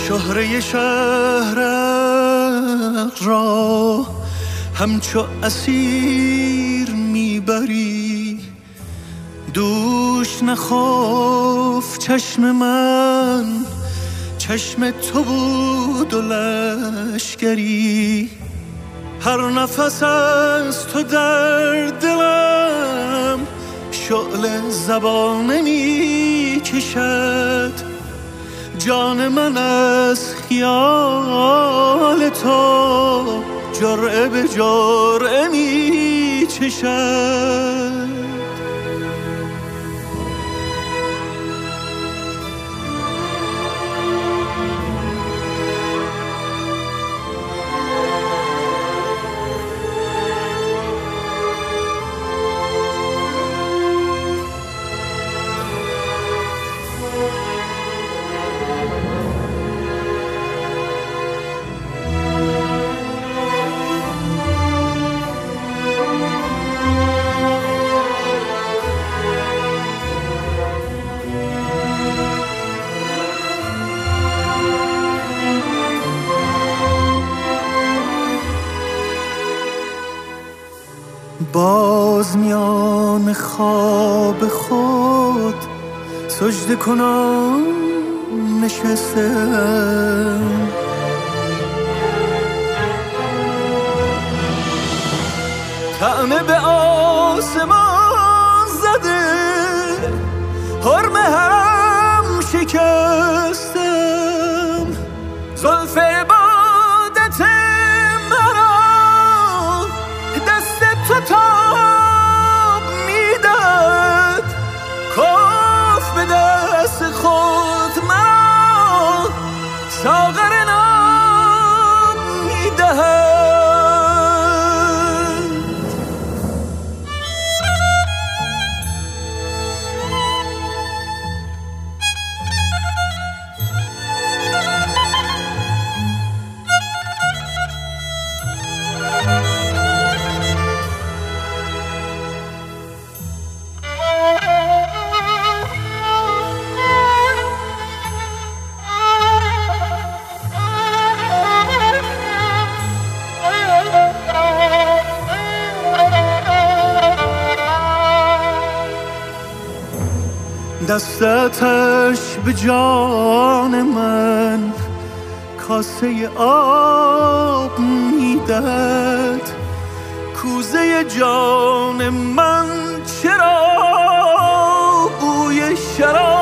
شهره شهرک را همچو اسیر میبری، دوش نخفت چشم من، چشم تو بود و لشکری. هر نفس از تو در دلم شعله زبانه می کشد، جان من از خیال تو جرعه به جرعه می چشد. باز میان خواب خود سجده کنم نشستم، طعنه به آسمان زده حرم هم شکستم. زلف عبادت مرا دست تو تاب میداد، کاف به دست خود مرا ساغر ناب میدهد. دستش به جان من کاسه آب میدهد، کوزه جان من چرا بوی شراب